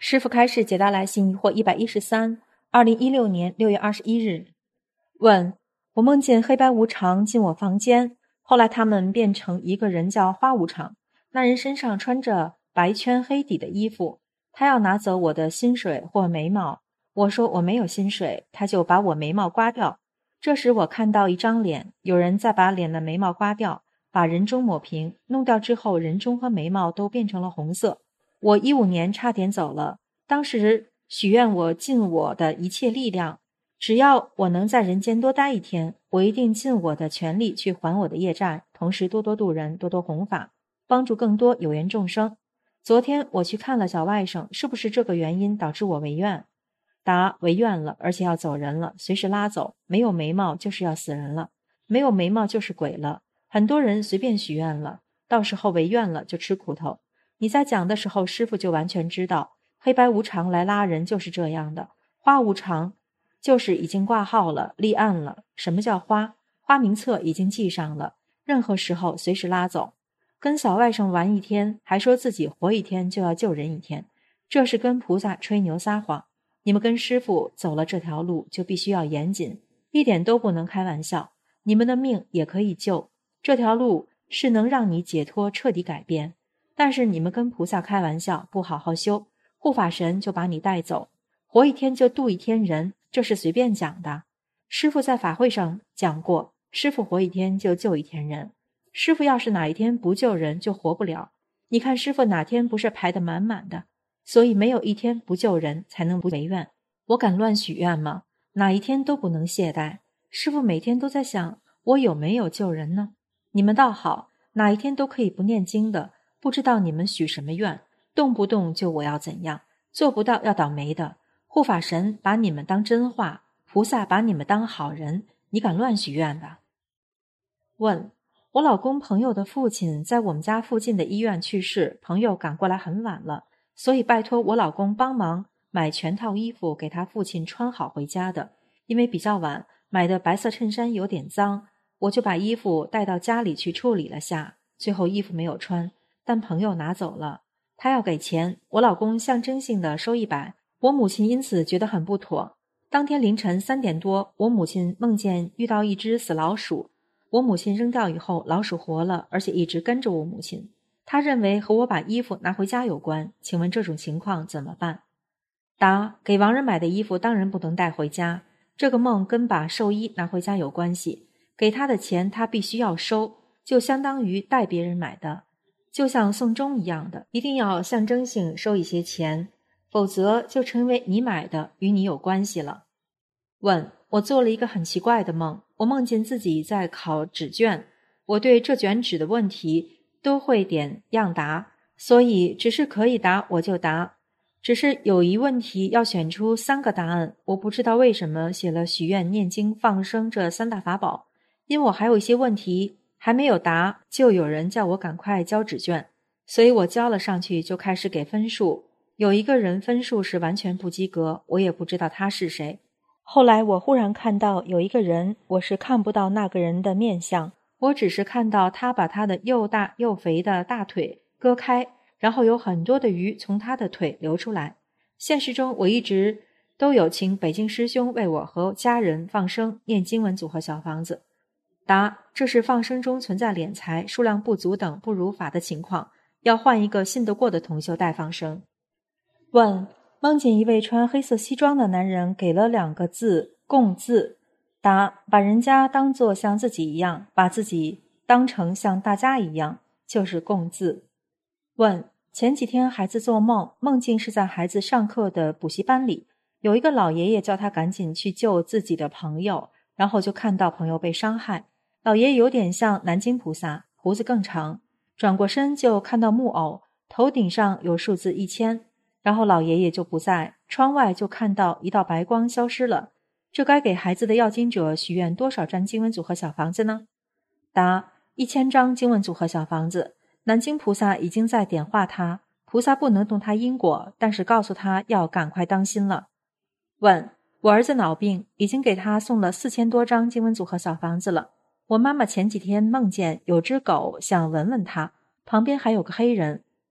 师父开示解答来信疑惑113 2016年6月21日。问：我梦见黑白无常进我房间，后来他们变成一个人叫花无常，那人身上穿着白圈黑底的衣服，他要拿走我的薪水或眉毛，我说我没有薪水，他就把我眉毛刮掉。这时我看到一张脸，有人再把脸的眉毛刮掉，把人中抹平，弄掉之后人中和眉毛都变成了红色。我15年差点走了，当时许愿我尽我的一切力量，只要我能在人间多待一天，我一定尽我的全力去还我的业债，同时多多度人，多多弘法，帮助更多有缘众生。昨天我去看了小外甥，是不是这个原因导致我违愿？答：违愿了，而且要走人了，随时拉走。没有眉毛就是要死人了，没有眉毛就是鬼了。很多人随便许愿了，到时候违愿了就吃苦头。你在讲的时候，师父就完全知道，黑白无常来拉人就是这样的。花无常就是已经挂号了，立案了。什么叫花？花名册已经记上了，任何时候随时拉走。跟小外甥玩一天，还说自己活一天就要救人一天，这是跟菩萨吹牛撒谎。你们跟师父走了这条路，就必须要严谨，一点都不能开玩笑。你们的命也可以救，这条路是能让你解脱彻底改变。但是你们跟菩萨开玩笑，不好好修，护法神就把你带走，活一天就度一天人，这是随便讲的。师父在法会上讲过，师父活一天就救一天人，师父要是哪一天不救人就活不了。你看师父哪天不是排得满满的，所以没有一天不救人，才能不违愿。我敢乱许愿吗？哪一天都不能懈怠。师父每天都在想，我有没有救人呢？你们倒好，哪一天都可以不念经的，不知道你们许什么愿，动不动就我要怎样，做不到要倒霉的。护法神把你们当真话，菩萨把你们当好人，你敢乱许愿吧？问：我老公朋友的父亲在我们家附近的医院去世，朋友赶过来很晚了，所以拜托我老公帮忙买全套衣服给他父亲穿好回家的。因为比较晚，买的白色衬衫有点脏，我就把衣服带到家里去处理了下，最后衣服没有穿，但朋友拿走了，他要给钱，我老公象征性的收100，我母亲因此觉得很不妥。当天凌晨3点多，我母亲梦见遇到一只死老鼠，我母亲扔掉以后，老鼠活了，而且一直跟着我母亲。她认为和我把衣服拿回家有关，请问这种情况怎么办？答：给亡人买的衣服当然不能带回家，这个梦跟把寿衣拿回家有关系，给他的钱他必须要收，就相当于代别人买的，就像送终一样的，一定要象征性收一些钱，否则就成为你买的，与你有关系了。问：我做了一个很奇怪的梦，我梦见自己在考纸卷，我对这卷纸的问题都会点样答，所以只是可以答我就答，只是有一问题要选出3个答案，我不知道为什么写了许愿、念经、放生这3大法宝，因为我还有一些问题还没有答，就有人叫我赶快交纸卷，所以我交了上去就开始给分数，有一个人分数是完全不及格，我也不知道他是谁。后来我忽然看到有一个人，我是看不到那个人的面相，我只是看到他把他的又大又肥的大腿割开，然后有很多的鱼从他的腿流出来。现实中我一直都有请北京师兄为我和家人放生、念经文组合小房子。答：这是放生中存在敛财、数量不足等不如法的情况，要换一个信得过的同修代放生。问：梦见一位穿黑色西装的男人给了2个字共字。答：把人家当作像自己一样，把自己当成像大家一样，就是共字。问：前几天孩子做梦，梦境是在孩子上课的补习班里，有一个老爷爷叫他赶紧去救自己的朋友，然后就看到朋友被伤害。老爷爷有点像南京菩萨，胡子更长，转过身就看到木偶，头顶上有数字1000，然后老爷爷就不在，窗外就看到一道白光消失了。这该给孩子的要经者许愿多少张经文组合小房子呢？答：1000张经文组合小房子。南京菩萨已经在点化他，菩萨不能动他因果，但是告诉他要赶快当心了。问：我儿子脑病，已经给他送了4000多张经文组合小房子了。我妈妈前几天梦见有只狗想闻闻他，旁边还有个黑人，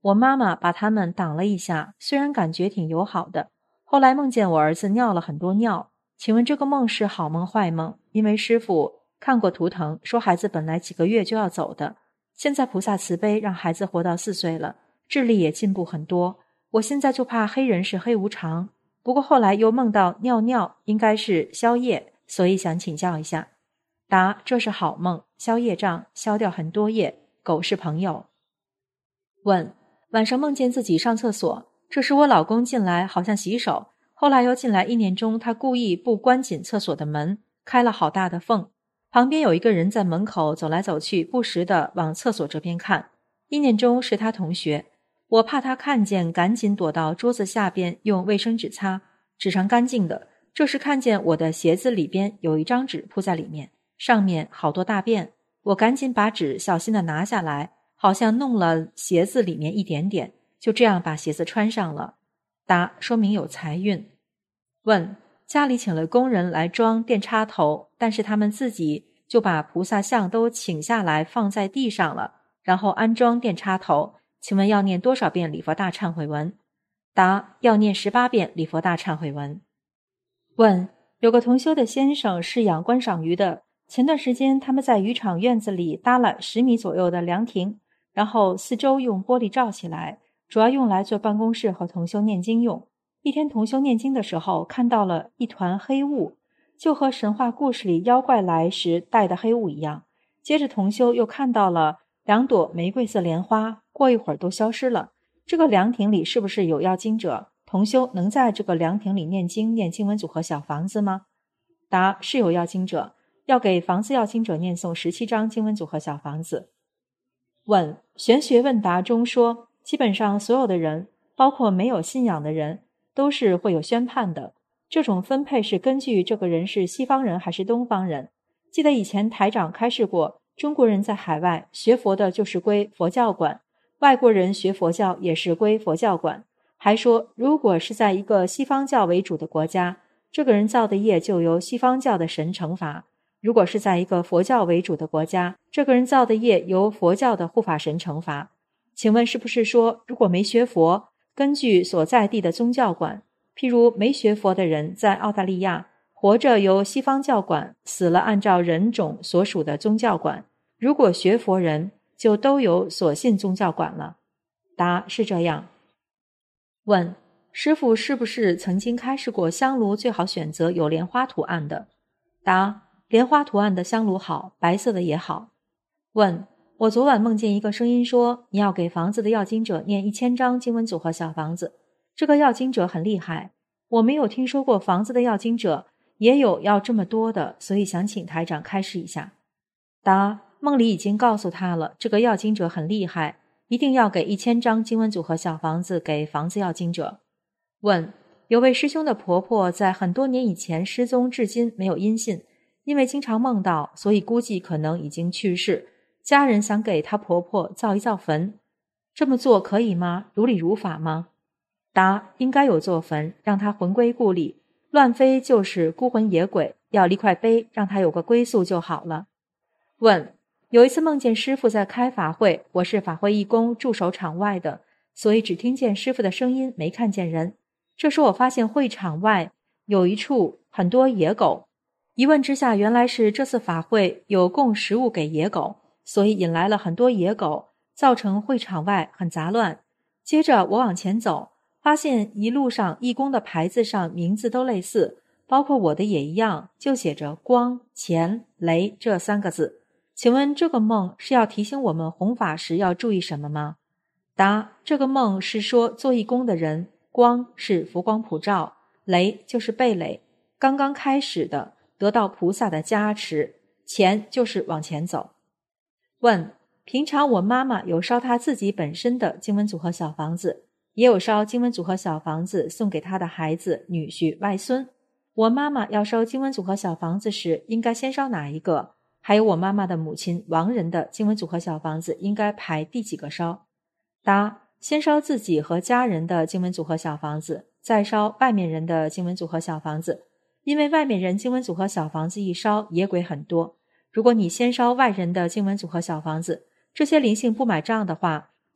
我妈妈把他们挡了一下，虽然感觉挺友好的。后来梦见我儿子尿了很多尿，请问这个梦是好梦坏梦？因为师父看过图腾，说孩子本来几个月就要走的，现在菩萨慈悲让孩子活到4岁了，智力也进步很多。我现在就怕黑人是黑无常，不过后来又梦到尿尿应该是消业，所以想请教一下。答：这是好梦，消业障，消掉很多业。狗是朋友。问：晚上梦见自己上厕所，这时我老公进来好像洗手，后来又进来意念中他故意不关紧厕所的门，开了好大的缝，旁边有一个人在门口走来走去，不时地往厕所这边看，意念中是他同学。我怕他看见，赶紧躲到桌子下边用卫生纸擦，纸上干净的。这时看见我的鞋子里边有一张纸铺在里面，上面好多大便，我赶紧把纸小心地拿下来，好像弄了鞋子里面一点点，就这样把鞋子穿上了。答：说明有财运。问：家里请了工人来装电插头，但是他们自己就把菩萨像都请下来放在地上了，然后安装电插头，请问要念多少遍礼佛大忏悔文？答：要念18遍礼佛大忏悔文。问：有个同修的先生是养观赏鱼的，前段时间他们在渔场院子里搭了10米左右的凉亭，然后四周用玻璃罩起来，主要用来做办公室和同修念经用。一天同修念经的时候看到了一团黑雾，就和神话故事里妖怪来时带的黑雾一样。接着同修又看到了2朵玫瑰色莲花，过一会儿都消失了。这个凉亭里是不是有要经者？同修能在这个凉亭里念经文组合小房子吗？答：是有要经者，要给房子要经者念诵17张经文组合小房子。问：玄学问答中说，基本上所有的人，包括没有信仰的人，都是会有宣判的。这种分配是根据这个人是西方人还是东方人。记得以前台长开示过，中国人在海外学佛的就是归佛教管，外国人学佛教也是归佛教管。还说，如果是在一个西方教为主的国家，这个人造的业就由西方教的神惩罚；如果是在一个佛教为主的国家，这个人造的业由佛教的护法神惩罚。请问是不是说，如果没学佛，根据所在地的宗教管，譬如没学佛的人在澳大利亚活着由西方教管，死了按照人种所属的宗教管，如果学佛人就都由所信宗教管了。答：是这样。问：师父是不是曾经开示过香炉最好选择有莲花图案的？答：莲花图案的香炉好，白色的也好。问：我昨晚梦见一个声音说，你要给房子的要经者念1000张经文组合小房子，这个要经者很厉害，我没有听说过房子的要经者也有要这么多的，所以想请台长开示一下。答：梦里已经告诉他了，这个要经者很厉害，一定要给1000张经文组合小房子给房子要经者。问：有位师兄的婆婆在很多年以前失踪至今没有音信，因为经常梦到，所以估计可能已经去世，家人想给她婆婆造一造坟，这么做可以吗？如理如法吗？答：应该有做坟，让她魂归故里，乱飞就是孤魂野鬼，要立块碑让她有个归宿就好了。问：有一次梦见师父在开法会，我是法会义工驻守场外的，所以只听见师父的声音，没看见人。这时我发现会场外有一处很多野狗，一问之下，原来是这次法会有供食物给野狗，所以引来了很多野狗，造成会场外很杂乱。接着我往前走，发现一路上义工的牌子上名字都类似，包括我的也一样，就写着光、钱、雷这3个字。请问这个梦是要提醒我们弘法时要注意什么吗？答：这个梦是说做义工的人，光是佛光普照，雷就是被雷，刚刚开始的得到菩萨的加持，钱就是往前走。问：平常我妈妈有烧她自己本身的经文组合小房子，也有烧经文组合小房子送给她的孩子、女婿、外孙。我妈妈要烧经文组合小房子时，应该先烧哪一个？还有我妈妈的母亲亡人的经文组合小房子应该排第几个烧？答：先烧自己和家人的经文组合小房子，再烧外面人的经文组合小房子。因为外面人经文组合小房子一烧，野鬼很多。如果你先烧外人的经文组合小房子，这些灵性不买账的话，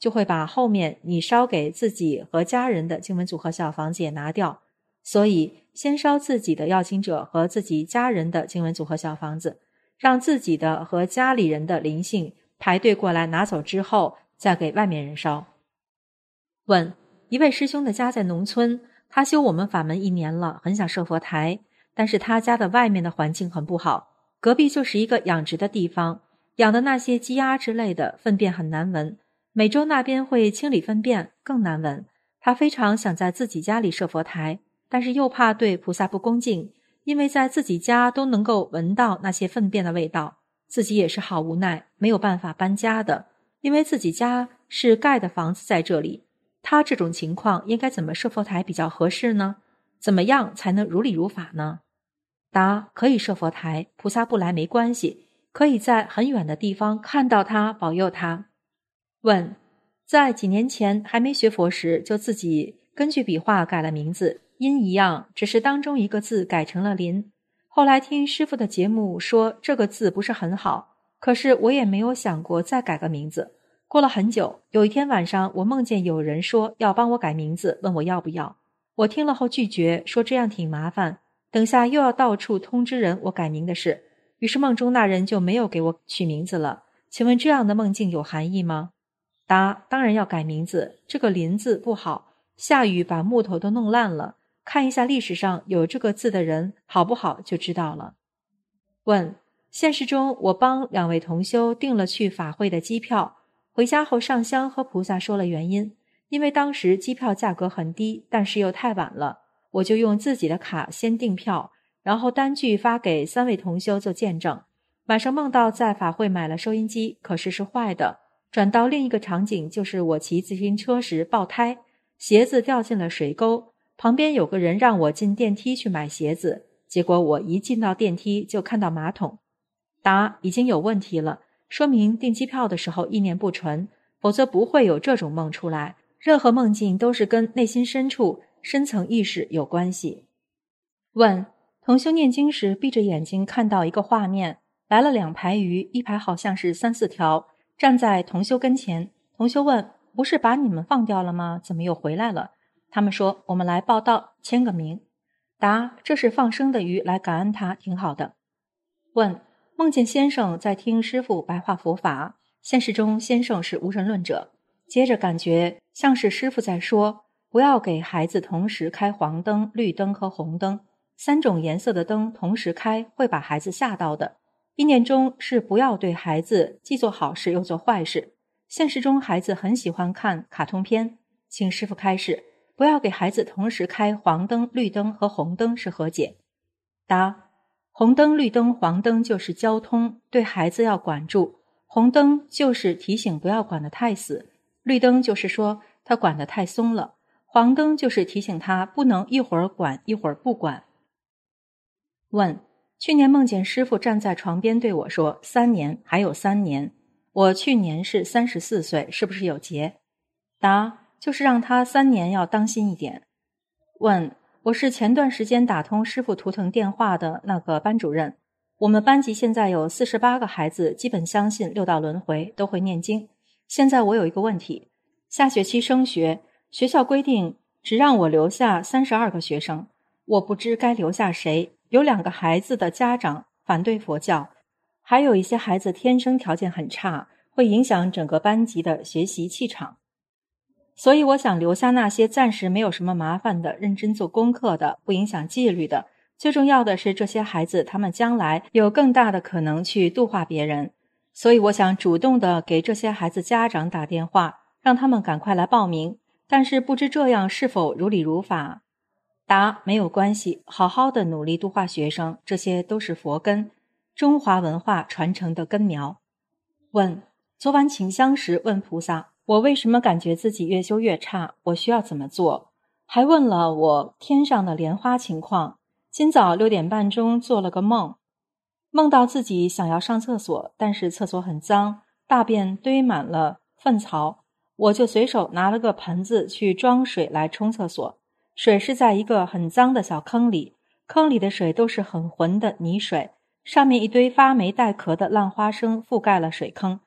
就会把后面你烧给自己和家人的经文组合小房子也拿掉。所以先烧自己的要经者和自己家人的经文组合小房子，让自己的和家里人的灵性排队过来拿走之后，再给外面人烧。问：一位师兄的家在农村，他修我们法门1年了，很想设佛台，但是他家的外面的环境很不好，隔壁就是一个养殖的地方，养的那些鸡鸭之类的粪便很难闻，每周那边会清理粪便，更难闻。他非常想在自己家里设佛台，但是又怕对菩萨不恭敬，因为在自己家都能够闻到那些粪便的味道，自己也是好无奈，没有办法搬家的，因为自己家是盖的房子在这里。他这种情况应该怎么设佛台比较合适呢？怎么样才能如理如法呢？答：可以设佛台，菩萨不来没关系，可以在很远的地方看到他，保佑他。问：在几年前还没学佛时，就自己根据笔画改了名字，音一样，只是当中一个字改成了林。后来听师父的节目说这个字不是很好，可是我也没有想过再改个名字。过了很久，有一天晚上，我梦见有人说要帮我改名字，问我要不要。我听了后拒绝，说这样挺麻烦，等下又要到处通知人我改名的事。于是梦中那人就没有给我取名字了。请问这样的梦境有含义吗？答：当然要改名字，这个林字不好，下雨把木头都弄烂了，看一下历史上有这个字的人好不好就知道了。问：现实中我帮2位同修订了去法会的机票，回家后上香和菩萨说了原因，因为当时机票价格很低，但是又太晚了，我就用自己的卡先订票，然后单据发给3位同修做见证。晚上梦到在法会买了收音机，可是是坏的。转到另一个场景，就是我骑自行车时爆胎，鞋子掉进了水沟，旁边有个人让我进电梯去买鞋子，结果我一进到电梯就看到马桶。答：已经有问题了，说明订机票的时候意念不纯，否则不会有这种梦出来。任何梦境都是跟内心深处深层意识有关系。问：同修念经时闭着眼睛看到一个画面，来了2排鱼，一排好像是3、4条，站在同修跟前。同修问：不是把你们放掉了吗？怎么又回来了？他们说：我们来报道，签个名。答：这是放生的鱼，来感恩他，挺好的。问：梦见先生在听师父白话佛法，现实中先生是无神论者，接着感觉像是师父在说，不要给孩子同时开黄灯、绿灯和红灯，3种颜色的灯同时开会把孩子吓到的。意念中是不要对孩子既做好事又做坏事。现实中孩子很喜欢看卡通片，请师父开示，不要给孩子同时开黄灯、绿灯和红灯是何解？答：红灯、绿灯、黄灯就是交通，对孩子要管住。红灯就是提醒不要管得太死，绿灯就是说他管得太松了，黄灯就是提醒他不能一会儿管一会儿不管。问：去年梦见师父站在床边对我说3年，还有3年。我去年是34岁，是不是有劫？答：就是让他3年要当心一点。问：我是前段时间打通师父图腾电话的那个班主任，我们班级现在有48个孩子，基本相信6道轮回，都会念经。现在我有一个问题，下学期升学，学校规定只让我留下32个学生，我不知该留下谁。有2个孩子的家长反对佛教，还有一些孩子天生条件很差，会影响整个班级的学习气场。所以我想留下那些暂时没有什么麻烦的、认真做功课的、不影响纪律的。最重要的是这些孩子他们将来有更大的可能去度化别人，所以我想主动的给这些孩子家长打电话，让他们赶快来报名，但是不知这样是否如理如法。答：没有关系，好好的努力度化学生，这些都是佛根，中华文化传承的根苗。问：昨晚请香时问菩萨，我为什么感觉自己越修越差？我需要怎么做？还问了我天上的莲花情况。今早6点半钟做了个梦，梦到自己想要上厕所，但是厕所很脏，大便堆满了粪槽，我就随手拿了个盆子去装水来冲厕所。水是在一个很脏的小坑里，坑里的水都是很浑的泥水，上面一堆发霉带壳的烂花生覆盖了水坑。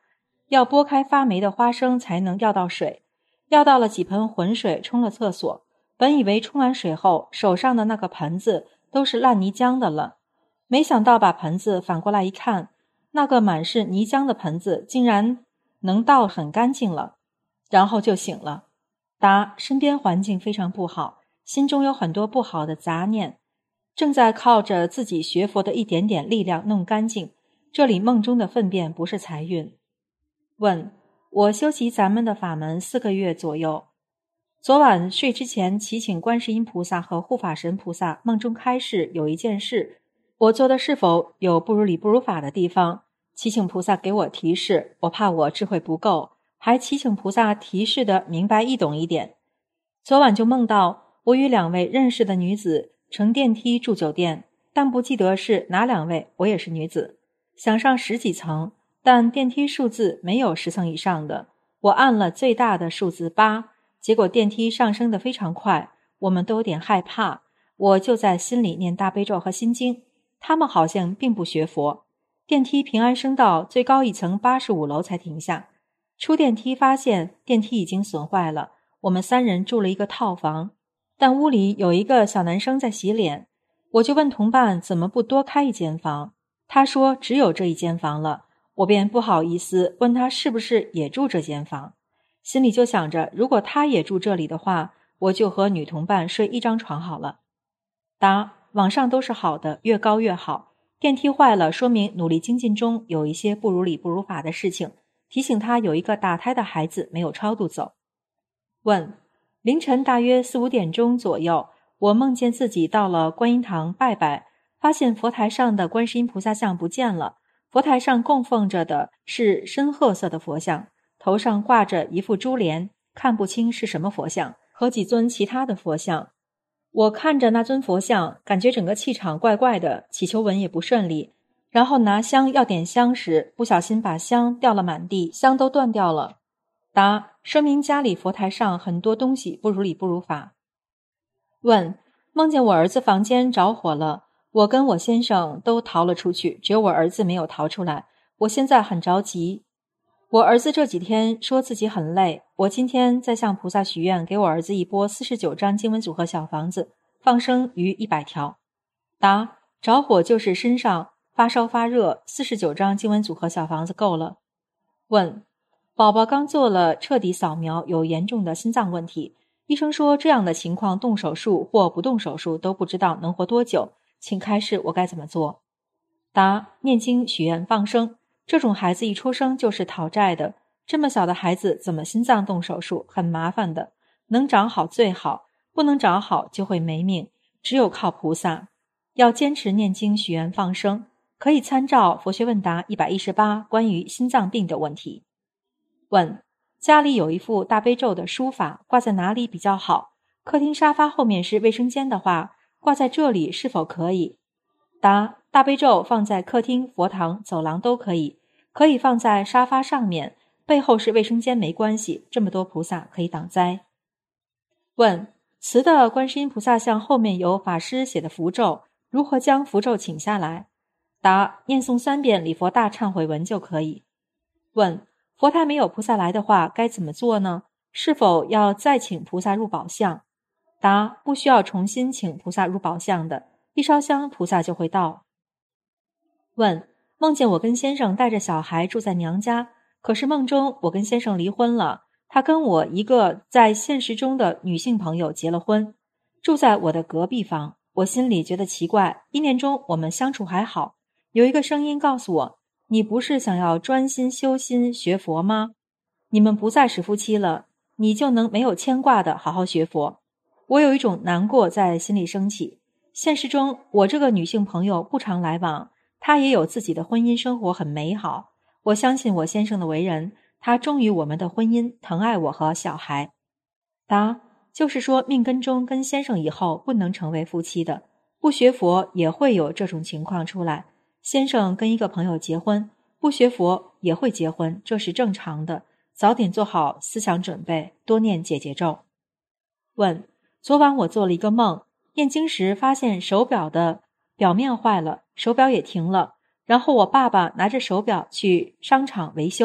要拨开发霉的花生才能要到水，要到了几盆浑水冲了厕所，本以为冲完水后手上的那个盆子都是烂泥浆的了，没想到把盆子反过来一看，那个满是泥浆的盆子竟然能倒很干净了，然后就醒了。答：身边环境非常不好，心中有很多不好的杂念，正在靠着自己学佛的一点点力量弄干净，这里梦中的粪便不是财运。问：我修习咱们的法门4个月左右，昨晚睡之前祈请观世音菩萨和护法神菩萨，梦中开示有一件事，我做的是否有不如理不如法的地方，祈请菩萨给我提示，我怕我智慧不够，还祈请菩萨提示的明白易懂一点。昨晚就梦到我与2位认识的女子乘电梯住酒店，但不记得是哪2位，我也是女子，想上10几层，但电梯数字没有10层以上的，我按了最大的数字8，结果电梯上升得非常快，我们都有点害怕，我就在心里念大悲咒和心经，他们好像并不学佛。电梯平安升到最高一层85楼才停下，出电梯发现电梯已经损坏了，我们3人住了一个套房，但屋里有一个小男生在洗脸，我就问同伴怎么不多开一间房，他说只有这一间房了，我便不好意思问他是不是也住这间房，心里就想着如果他也住这里的话，我就和女同伴睡一张床好了。答：网上都是好的，越高越好，电梯坏了说明努力精进中有一些不如理不如法的事情，提醒他有一个打胎的孩子没有超度走。问：凌晨大约4、5点钟左右，我梦见自己到了观音堂拜拜，发现佛台上的观世音菩萨像不见了，佛台上供奉着的是深褐色的佛像，头上挂着一副珠帘，看不清是什么佛像，和几尊其他的佛像。我看着那尊佛像，感觉整个气场怪怪的，祈求文也不顺利，然后拿香要点香时，不小心把香掉了满地，香都断掉了。答：说明家里佛台上很多东西不如理不如法。问：梦见我儿子房间着火了，我跟我先生都逃了出去，只有我儿子没有逃出来，我现在很着急。我儿子这几天说自己很累，我今天在向菩萨许愿，给我儿子一波49张经文组合小房子，放生鱼100条。答：着火就是身上发烧发热，49张经文组合小房子够了。问：宝宝刚做了彻底扫描，有严重的心脏问题，医生说这样的情况动手术或不动手术都不知道能活多久，请开示我该怎么做。答：念经许愿放生，这种孩子一出生就是讨债的，这么小的孩子怎么心脏动手术，很麻烦的，能长好最好，不能长好就会没命，只有靠菩萨，要坚持念经许愿放生，可以参照佛学问答118关于心脏病的问题。问：家里有一副大悲咒的书法，挂在哪里比较好？客厅沙发后面是卫生间的话，挂在这里是否可以？答：大悲咒放在客厅、佛堂、走廊都可以，可以放在沙发上面，背后是卫生间没关系，这么多菩萨可以挡灾。问：瓷的观世音菩萨像后面有法师写的符咒，如何将符咒请下来？答：念诵3遍礼佛大忏悔文就可以。问：佛台没有菩萨来的话该怎么做呢？是否要再请菩萨入宝相？答：不需要重新请菩萨入宝相的，一烧香菩萨就会到。问：梦见我跟先生带着小孩住在娘家，可是梦中我跟先生离婚了，他跟我一个在现实中的女性朋友结了婚，住在我的隔壁房，我心里觉得奇怪，1年中我们相处还好，有一个声音告诉我，你不是想要专心修心学佛吗？你们不再是夫妻了，你就能没有牵挂的好好学佛。我有一种难过在心里升起。现实中我这个女性朋友不常来往，她也有自己的婚姻生活很美好，我相信我先生的为人，他忠于我们的婚姻，疼爱我和小孩。答：就是说命根中跟先生以后不能成为夫妻的，不学佛也会有这种情况出来，先生跟一个朋友结婚，不学佛也会结婚，这是正常的，早点做好思想准备，多念解结咒。问：昨晚我做了一个梦，念经时发现手表的表面坏了，手表也停了，然后我爸爸拿着手表去商场维修，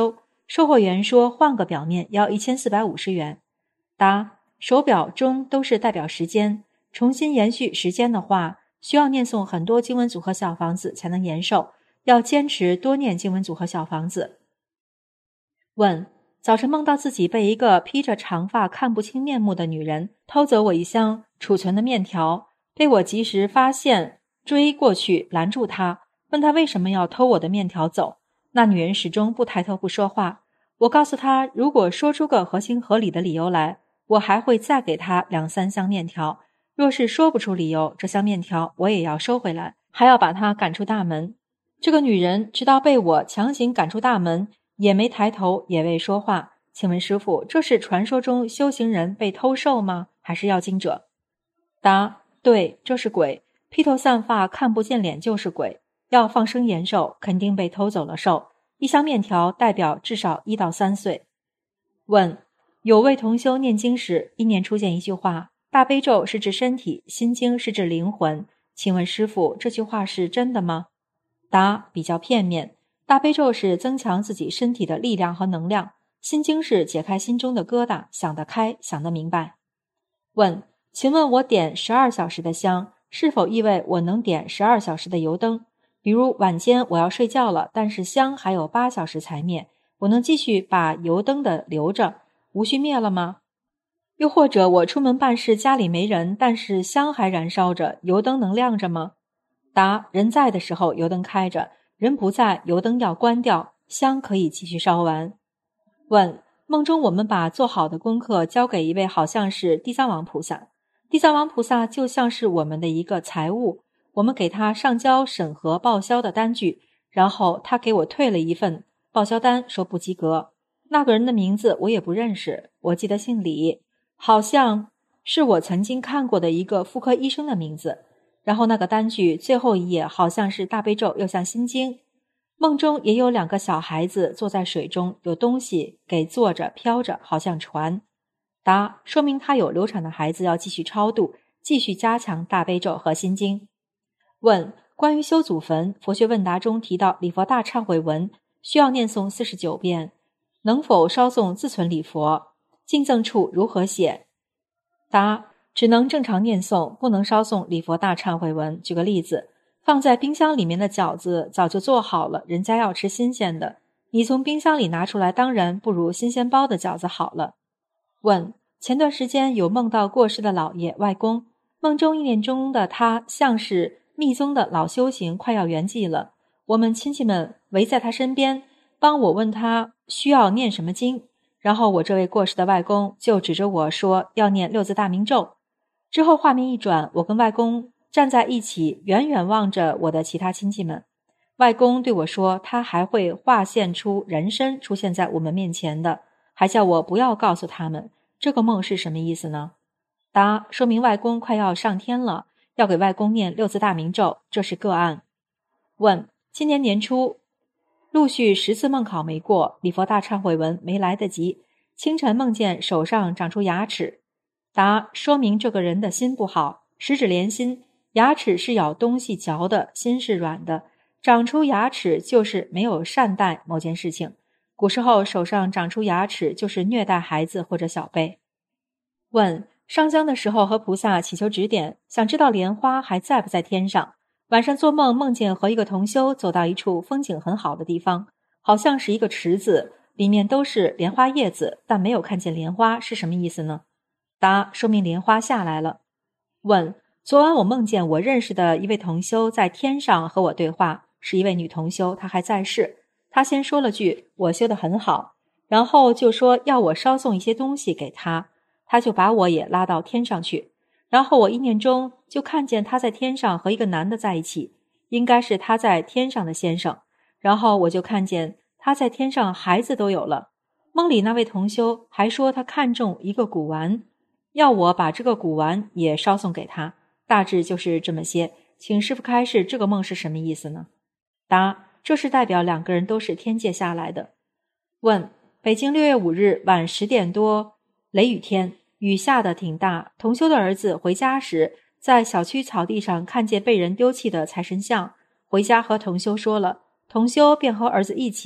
售货员说换个表面要1450元。答：手表中都是代表时间，重新延续时间的话，需要念诵很多经文组合小房子才能延寿，要坚持多念经文组合小房子。问：早晨梦到自己被一个披着长发看不清面目的女人偷走我一箱储存的面条，被我及时发现，追过去拦住她，问她为什么要偷我的面条走。那女人始终不抬头不说话。我告诉她，如果说出个合情合理的理由来，我还会再给她2-3箱面条，若是说不出理由，这箱面条我也要收回来，还要把她赶出大门。这个女人直到被我强行赶出大门，也没抬头，也未说话。请问师父，这是传说中修行人被偷寿吗？还是要经者？答：对，这是鬼，披头散发看不见脸就是鬼，要放生延寿，肯定被偷走了寿。一箱面条代表至少1到3岁。问：有位同修念经时，意念出现一句话，大悲咒是指身体，心经是指灵魂，请问师父，这句话是真的吗？答：比较片面，大悲咒是增强自己身体的力量和能量，心经是解开心中的疙瘩，想得开，想得明白。问：请问我点12小时的香，是否意味我能点12小时的油灯？比如晚间我要睡觉了，但是香还有8小时才灭，我能继续把油灯的留着，无需灭了吗？又或者我出门办事，家里没人，但是香还燃烧着，油灯能亮着吗？答：人在的时候油灯开着，人不在油灯要关掉，香可以继续烧完。问：梦中我们把做好的功课交给一位好像是地藏王菩萨，地藏王菩萨就像是我们的一个财务，我们给他上交审核报销的单据，然后他给我退了一份报销单，说不及格。那个人的名字我也不认识，我记得姓李，好像是我曾经看过的一个妇科医生的名字。然后那个单据最后一页好像是大悲咒又像心经。梦中也有2个小孩子坐在水中，有东西给坐着飘着，好像船。答：说明他有流产的孩子要继续超度，继续加强大悲咒和心经。问：关于修祖坟，佛学问答中提到礼佛大忏悔文需要念诵49遍，能否烧诵自存礼佛？敬赠处如何写？答：只能正常念诵，不能烧诵礼佛大忏悔文。举个例子，放在冰箱里面的饺子早就做好了，人家要吃新鲜的，你从冰箱里拿出来，当然不如新鲜包的饺子好了。问：前段时间有梦到过世的姥爷外公，梦中意念中的他像是密宗的老修行，快要圆寂了，我们亲戚们围在他身边，帮我问他需要念什么经，然后我这位过世的外公就指着我说要念6字大明咒。之后画面一转，我跟外公站在一起，远远望着我的其他亲戚们。外公对我说，他还会化现出人身出现在我们面前的，还叫我不要告诉他们。这个梦是什么意思呢？答：说明外公快要上天了，要给外公念6字大明咒，这是个案。问：今年年初陆续10次梦考没过，礼佛大忏悔文没来得及，清晨梦见手上长出牙齿。答：说明这个人的心不好，十指连心，牙齿是咬东西嚼的，心是软的，长出牙齿就是没有善待某件事情。古时候手上长出牙齿就是虐待孩子或者小辈。问：上香的时候和菩萨祈求指点，想知道莲花还在不在天上。晚上做梦梦见和一个同修走到一处风景很好的地方，好像是一个池子，里面都是莲花叶子，但没有看见莲花，是什么意思呢？答：说明莲花下来了。问：昨晚我梦见我认识的一位同修在天上和我对话，是一位女同修，她还在世。她先说了句我修得很好，然后就说要我烧送一些东西给她，她就把我也拉到天上去。然后我意念中就看见她在天上和一个男的在一起，应该是她在天上的先生。然后我就看见她在天上孩子都有了。梦里那位同修还说他看中一个古玩，要我把这个古玩也烧送给他，大致就是这么些，请师父开示这个梦是什么意思呢？答：这是代表2个人都是天界下来的。问：北京6月5日晚10点多，雷雨天，雨下得挺大，同修的儿子回家时，在小区草地上看见被人丢弃的财神像，回家和同修说了，同修便和儿子一起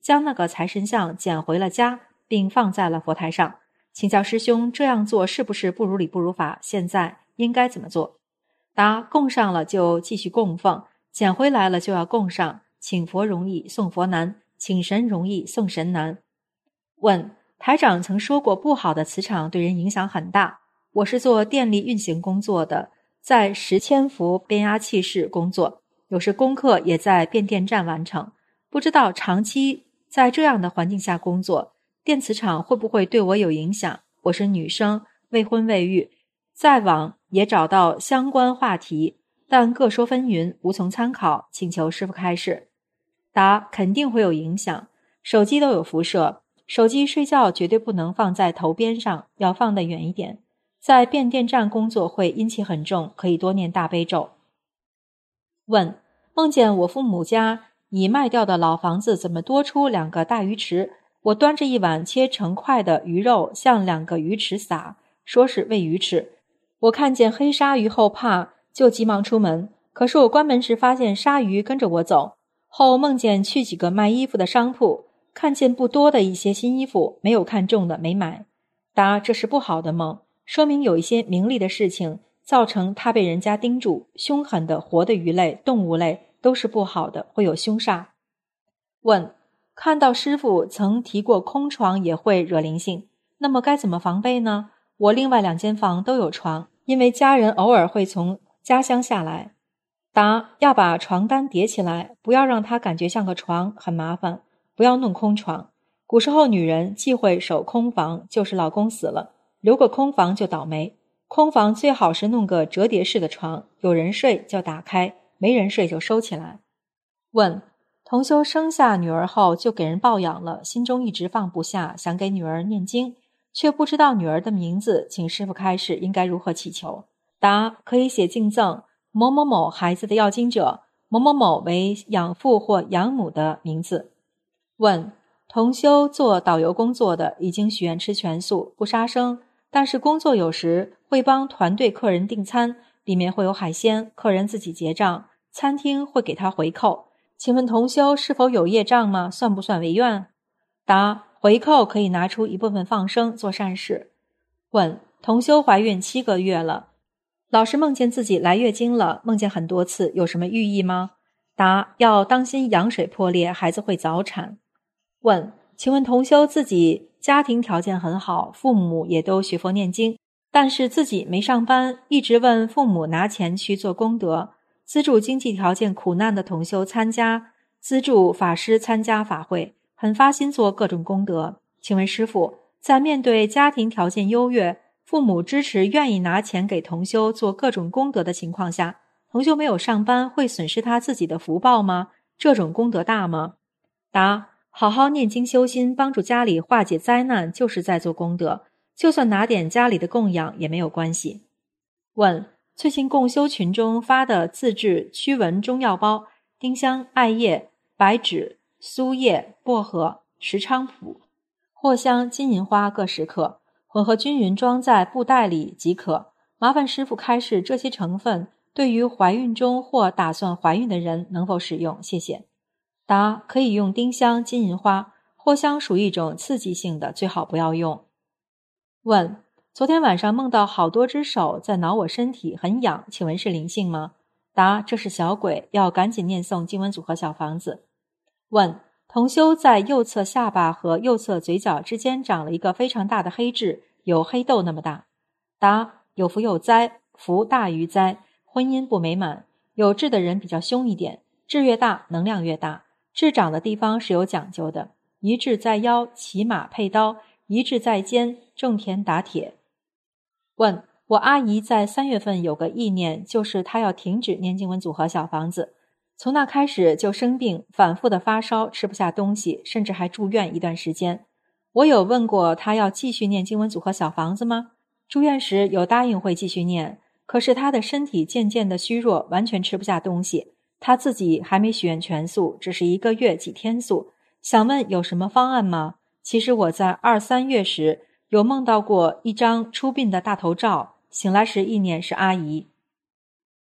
将那个财神像捡回了家，并放在了佛台上，请教师兄这样做是不是不如理不如法？现在应该怎么做？答：供上了就继续供奉，捡回来了就要供上。请佛容易送佛难，请神容易送神难。问：台长曾说过不好的磁场对人影响很大，我是做电力运行工作的，在10千伏变压器室工作，有时功课也在变电站完成，不知道长期在这样的环境下工作，电磁场会不会对我有影响？我是女生，未婚未育，在网也找到相关话题，但各说纷纭，无从参考，请求师父开示。答：肯定会有影响，手机都有辐射，手机睡觉绝对不能放在头边上，要放得远一点。在变电站工作会阴气很重，可以多念大悲咒。问：梦见我父母家已卖掉的老房子怎么多出2个大鱼池？我端着一碗切成块的鱼肉向2个鱼池撒，说是喂鱼吃。我看见黑鲨鱼后怕，就急忙出门，可是我关门时发现鲨鱼跟着我走，后梦见去几个卖衣服的商铺，看见不多的一些新衣服，没有看中的没买。答：这是不好的梦，说明有一些名利的事情造成他被人家盯住，凶狠的活的鱼类、动物类都是不好的，会有凶煞。问：看到师父曾提过空床也会惹灵性，那么该怎么防备呢？我另外2间房都有床，因为家人偶尔会从家乡下来。答：要把床单叠起来，不要让它感觉像个床，很麻烦，不要弄空床。古时候女人忌讳守空房，就是老公死了，留个空房就倒霉。空房最好是弄个折叠式的床，有人睡就打开，没人睡就收起来。问：同修生下女儿后就给人抱养了，心中一直放不下，想给女儿念经，却不知道女儿的名字，请师父开示应该如何祈求。答：可以写敬赠某某某孩子的要经者，某某某为养父或养母的名字。问：同修做导游工作的，已经许愿吃全素，不杀生，但是工作有时会帮团队客人订餐，里面会有海鲜，客人自己结账，餐厅会给他回扣。请问同修是否有业障吗？算不算违愿？答：回扣可以拿出一部分放生做善事。问：同修怀孕7个月了，老是梦见自己来月经了，梦见很多次，有什么寓意吗？答：要当心羊水破裂，孩子会早产。问：请问同修自己家庭条件很好，父母也都学佛念经，但是自己没上班，一直问父母拿钱去做功德，资助经济条件苦难的同修参加，资助法师参加法会，很发心做各种功德。请问师父，在面对家庭条件优越，父母支持愿意拿钱给同修做各种功德的情况下，同修没有上班会损失他自己的福报吗？这种功德大吗？答：好好念经修心，帮助家里化解灾难，就是在做功德，就算拿点家里的供养也没有关系。问：最近共修群中发的自制驱蚊中药包，丁香、艾叶、白芷、苏叶、薄荷、石菖蒲、藿香、金银花各10克，混合均匀装在布袋里即可。麻烦师父开示这些成分对于怀孕中或打算怀孕的人能否使用？谢谢。答：可以用丁香、金银花，藿香属一种刺激性的，最好不要用。问：昨天晚上梦到好多只手在挠我身体，很痒，请问是灵性吗？答：这是小鬼，要赶紧念诵经文组合小房子。问：同修在右侧下巴和右侧嘴角之间长了一个非常大的黑痣，有黑豆那么大。答：有福有灾，福大于灾，婚姻不美满，有痣的人比较凶一点，痣越大能量越大，痣长的地方是有讲究的，一痣在腰，骑马配刀，一痣在肩，种田打铁。问：我阿姨在3月份有个意念，就是她要停止念经文组合小房子，从那开始就生病，反复的发烧，吃不下东西，甚至还住院一段时间。我有问过她要继续念经文组合小房子吗？住院时有答应会继续念，可是她的身体渐渐的虚弱，完全吃不下东西，她自己还没许愿全素，只是1个月几天素，想问有什么方案吗？其实我在2、3月时有梦到过一张出殡的大头照，醒来时意念是阿姨。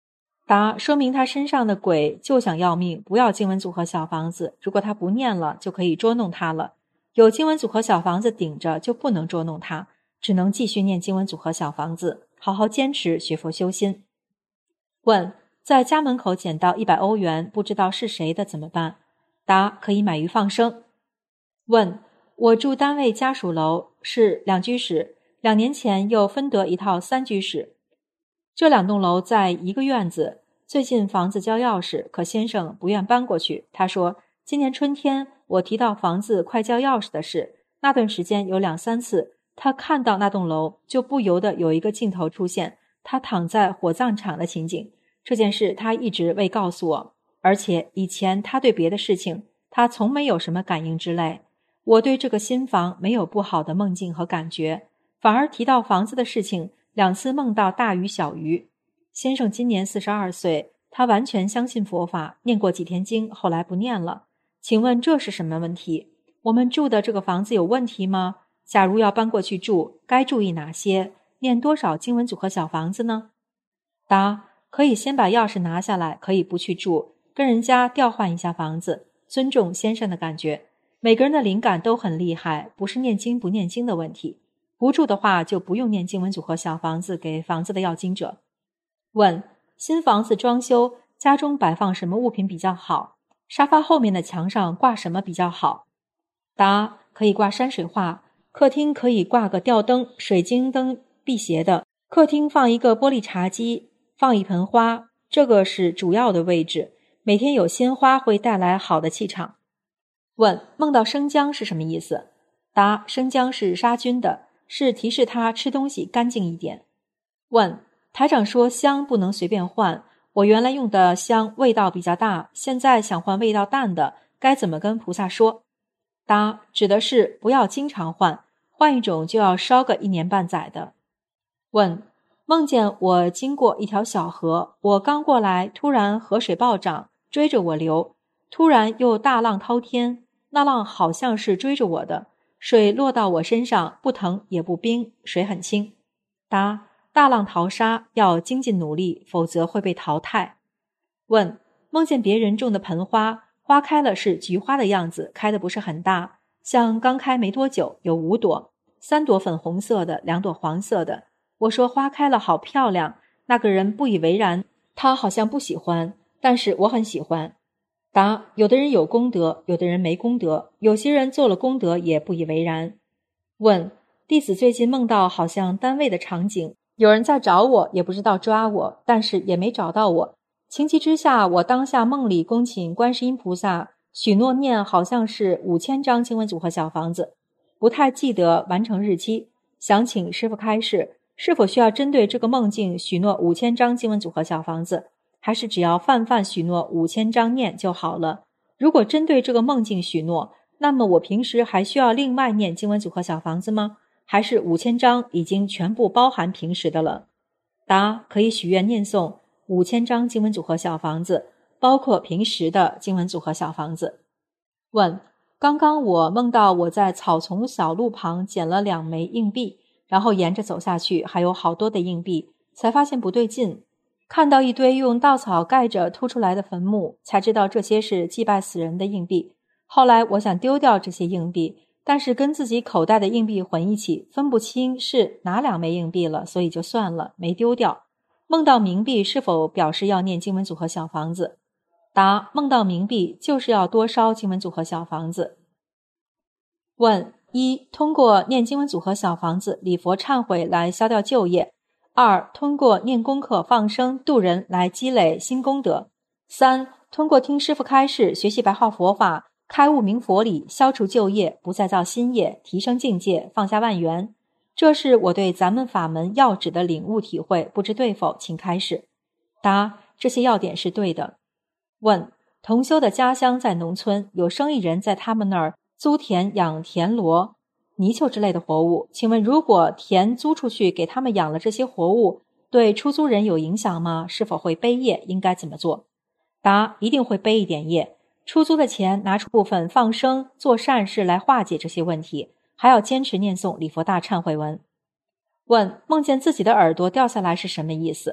答：说明他身上的鬼就想要命，不要经文组合小房子。如果他不念了，就可以捉弄他了。有经文组合小房子顶着，就不能捉弄他，只能继续念经文组合小房子，好好坚持学佛修心。问：在家门口捡到100欧元，不知道是谁的怎么办？答：可以买鱼放生。问：我住单位家属楼，是2居室，2年前又分得一套3居室，这2栋楼在一个院子，最近房子交钥匙，可先生不愿搬过去。他说，今年春天我提到房子快交钥匙的事，那段时间有2、3次，他看到那栋楼就不由得有一个镜头出现，他躺在火葬场的情景。这件事他一直未告诉我，而且以前他对别的事情他从没有什么感应之类。我对这个新房没有不好的梦境和感觉，反而提到房子的事情，2次梦到大鱼小鱼。先生今年42岁，他完全相信佛法，念过几天经，后来不念了。请问这是什么问题？我们住的这个房子有问题吗？假如要搬过去住，该注意哪些？念多少经文组合小房子呢？答：可以先把钥匙拿下来，可以不去住，跟人家调换一下房子，尊重先生的感觉。每个人的灵感都很厉害，不是念经不念经的问题。不住的话就不用念经文组合小房子给房子的要经者。问：新房子装修，家中摆放什么物品比较好？沙发后面的墙上挂什么比较好？答：可以挂山水画，客厅可以挂个吊灯，水晶灯辟邪的，客厅放一个玻璃茶几，放一盆花，这个是主要的位置，每天有鲜花会带来好的气场。问：梦到生姜是什么意思？答：生姜是杀菌的，是提示他吃东西干净一点。问：台长说香不能随便换，我原来用的香味道比较大，现在想换味道淡的，该怎么跟菩萨说？答：指的是不要经常换，换一种就要烧个1年半载的。问：梦见我经过一条小河，我刚过来，突然河水暴涨，追着我流，突然又大浪滔天，那浪好像是追着我的，水落到我身上，不疼也不冰，水很清。答：大浪淘沙，要精进努力，否则会被淘汰。问：梦见别人种的盆花，花开了是菊花的样子，开的不是很大，像刚开没多久，有5朵，3朵粉红色的，2朵黄色的。我说花开了好漂亮，那个人不以为然，他好像不喜欢，但是我很喜欢。答：有的人有功德，有的人没功德，有些人做了功德也不以为然。问：弟子最近梦到好像单位的场景，有人在找我，也不知道抓我，但是也没找到我。情急之下，我当下梦里恭请观世音菩萨许诺念好像是5000张经文组合小房子，不太记得完成日期，想请师父开示，是否需要针对这个梦境许诺5000张经文组合小房子，还是只要泛许诺5000张念就好了？如果针对这个梦境许诺，那么我平时还需要另外念经文组合小房子吗？还是5000张已经全部包含平时的了？答：可以许愿念诵5000张经文组合小房子，包括平时的经文组合小房子。问：刚刚我梦到我在草丛小路旁捡了2枚硬币，然后沿着走下去，还有好多的硬币，才发现不对劲，看到一堆用稻草盖着凸出来的坟墓，才知道这些是祭拜死人的硬币。后来我想丢掉这些硬币，但是跟自己口袋的硬币混一起，分不清是哪2枚硬币了，所以就算了，没丢掉。梦到冥币是否表示要念经文组合小房子？答：梦到冥币就是要多烧经文组合小房子。问：一、通过念经文组合小房子礼佛忏悔来消掉旧业；2、通过念功课放生度人来积累新功德；3、通过听师父开示学习白话佛法开悟明佛理，消除旧业，不再造新业，提升境界，放下万缘。这是我对咱们法门要旨的领悟体会，不知对否，请开示。答：这些要点是对的。问：同修的家乡在农村，有生意人在他们那儿租田养田螺、泥鳅之类的活物，请问如果田租出去给他们养了这些活物，对出租人有影响吗？是否会背业？应该怎么做？答：一定会背一点业。出租的钱拿出部分放生做善事来化解这些问题，还要坚持念诵礼佛大忏悔文。问：梦见自己的耳朵掉下来是什么意思？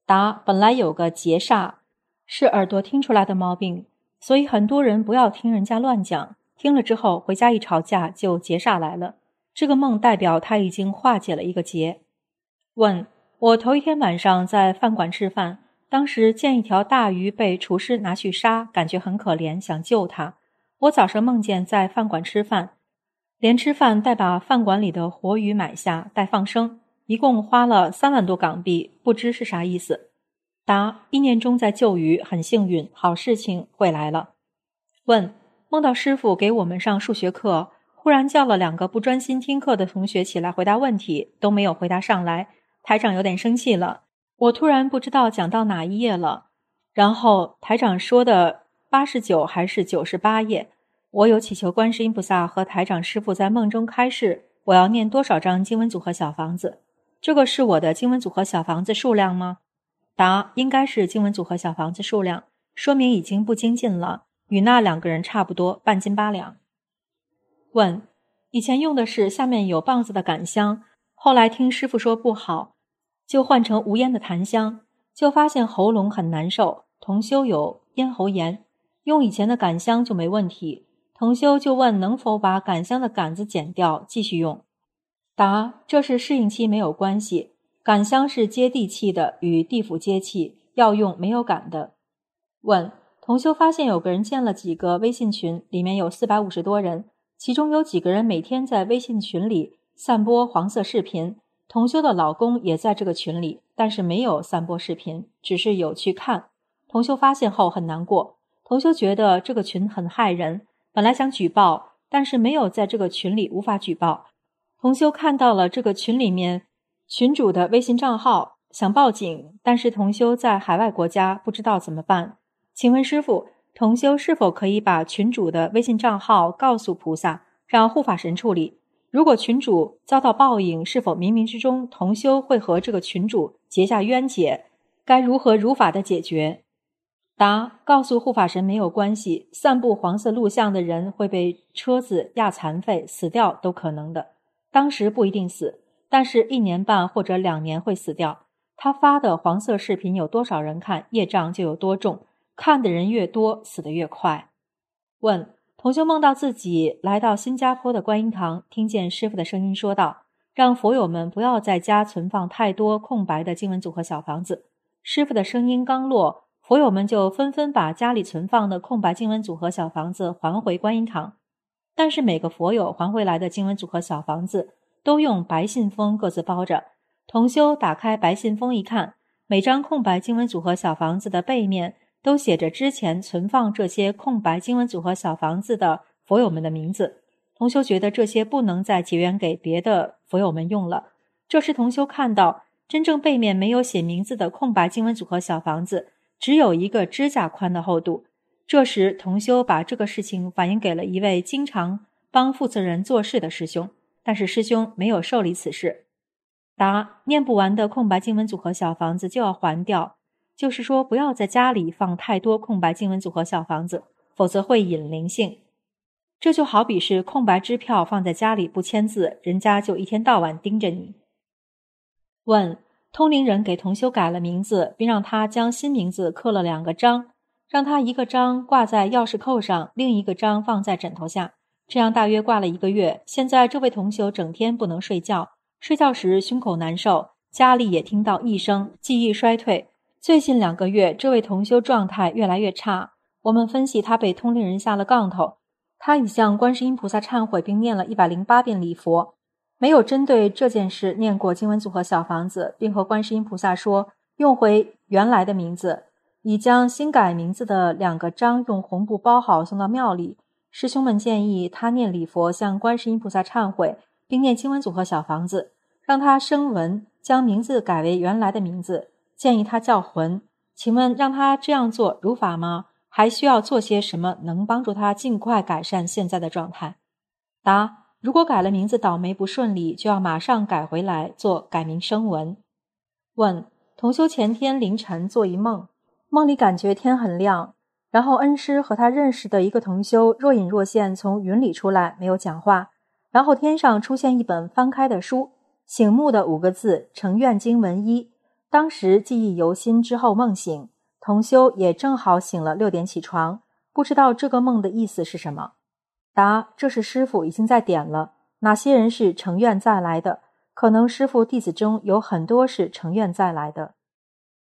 答：本来有个结煞，是耳朵听出来的毛病，所以很多人不要听人家乱讲，听了之后回家一吵架就结煞来了。这个梦代表他已经化解了一个结。问：我头一天晚上在饭馆吃饭，当时见一条大鱼被厨师拿去杀，感觉很可怜，想救它。我早上梦见在饭馆吃饭，连吃饭带把饭馆里的活鱼买下，带放生，一共花了3万多港币，不知是啥意思。答：一年中在救鱼，很幸运，好事情会来了。问：梦到师傅给我们上数学课，忽然叫了2个不专心听课的同学起来回答问题，都没有回答上来，台长有点生气了。我突然不知道讲到哪一页了，然后台长说的89还是98页，我有祈求观世音菩萨和台长师父在梦中开示，我要念多少张经文组合小房子？这个是我的经文组合小房子数量吗？答：应该是经文组合小房子数量，说明已经不精进了，与那2个人差不多，半斤8两。问：以前用的是下面有棒子的杆香，后来听师父说不好，就换成无烟的檀香，就发现喉咙很难受，同修有咽喉炎，用以前的杆香就没问题。同修就问能否把杆香的杆子剪掉继续用。答：这是适应期，没有关系，杆香是接地气的，与地府接气，要用没有杆的。问：同修发现有个人建了几个微信群，里面有450多人，其中有几个人每天在微信群里散播黄色视频，同修的老公也在这个群里，但是没有散播视频，只是有去看。同修发现后很难过，同修觉得这个群很害人，本来想举报，但是没有在这个群里，无法举报。同修看到了这个群里面群主的微信账号，想报警，但是同修在海外国家，不知道怎么办。请问师父，同修是否可以把群主的微信账号告诉菩萨，让护法神处理？如果群主遭到报应，是否冥冥之中同修会和这个群主结下冤结？该如何如法的解决？答：告诉护法神没有关系，散布黄色录像的人会被车子压残废，死掉都可能的。当时不一定死，但是1年半或者2年会死掉。他发的黄色视频有多少人看，业障就有多重，看的人越多，死得越快。问：同修梦到自己来到新加坡的观音堂，听见师父的声音说道，让佛友们不要在家存放太多空白的经文组合小房子。师父的声音刚落，佛友们就纷纷把家里存放的空白经文组合小房子还回观音堂。但是每个佛友还回来的经文组合小房子都用白信封各自包着。同修打开白信封一看，每张空白经文组合小房子的背面都写着之前存放这些空白经文组合小房子的佛友们的名字。同修觉得这些不能再结缘给别的佛友们用了。这时同修看到真正背面没有写名字的空白经文组合小房子只有1个指甲宽的厚度。这时同修把这个事情反映给了一位经常帮负责人做事的师兄，但是师兄没有受理此事。答：念不完的空白经文组合小房子就要还掉，就是说不要在家里放太多空白经文组合小房子，否则会引灵性。这就好比是空白支票放在家里不签字，人家就一天到晚盯着你。问：通灵人给同修改了名字，并让他将新名字刻了2个章，让他1个章挂在钥匙扣上，另1个章放在枕头下，这样大约挂了1个月。现在这位同修整天不能睡觉，睡觉时胸口难受，家里也听到异声，记忆衰退。最近2个月，这位同修状态越来越差。我们分析他被通灵人下了杠头，他已向观世音菩萨忏悔，并念了108遍礼佛，没有针对这件事念过经文组合小房子，并和观世音菩萨说用回原来的名字，已将新改名字的2个章用红布包好送到庙里。师兄们建议他念礼佛向观世音菩萨忏悔，并念经文组合小房子，让他声闻将名字改为原来的名字，建议他叫魂。请问让他这样做如法吗？还需要做些什么能帮助他尽快改善现在的状态？答：如果改了名字倒霉不顺利，就要马上改回来做改名声闻。问：同修前天凌晨做一梦，梦里感觉天很亮，然后恩师和他认识的一个同修若隐若现从云里出来，没有讲话，然后天上出现一本翻开的书，醒目的5个字，成愿经文1， 当时记忆犹新，之后梦醒，同修也正好醒了6点起床，不知道这个梦的意思是什么。答：这是师父已经在点了，哪些人是成愿再来的？可能师父弟子中有很多是成愿再来的。